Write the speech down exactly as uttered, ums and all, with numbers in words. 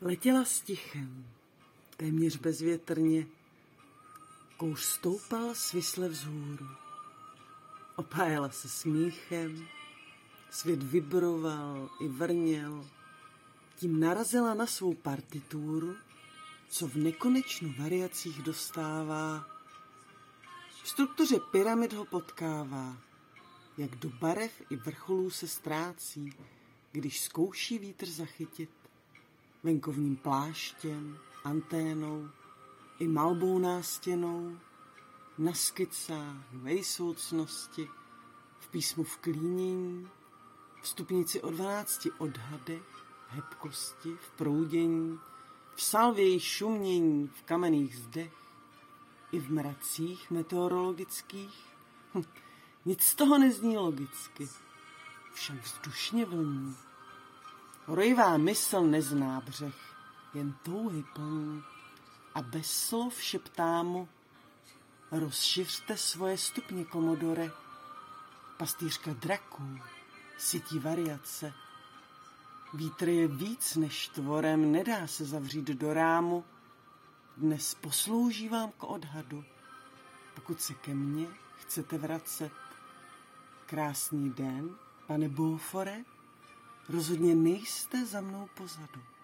Letěla stichem, téměř bezvětrně, kouř stoupal svisle vzhůru. Opájela se smíchem, svět vibroval i vrněl, tím narazila na svou partitúru, co v nekonečnu variacích dostává. V struktuře pyramid ho potkává, jak do barev i vrcholů se ztrácí, když zkouší vítr zachytit venkovním pláštěm, anténou i malbou nástěnou, na skicách nejsoucnosti, v písmu vklínění, v stupnici o dvanácti odhadech, v hebkosti, v proudění, v salvěji šumění, v kamenných zdech, i v mracích meteorologických. Hm, nic z toho nezní logicky, však vzdušně vlní. Rojivá mysl nezná břeh, jen touhy plní a bez slov šeptá mu: rozšiřte svoje stupně, komodore. Pastýřka draků sytí variace. Vítr je víc než tvorem, nedá se zavřít do rámu. Dnes poslouží vám k odhadu, pokud se ke mně chcete vracet. Krásný den, pane Beaufore, rozhodně nejste za mnou pozadu.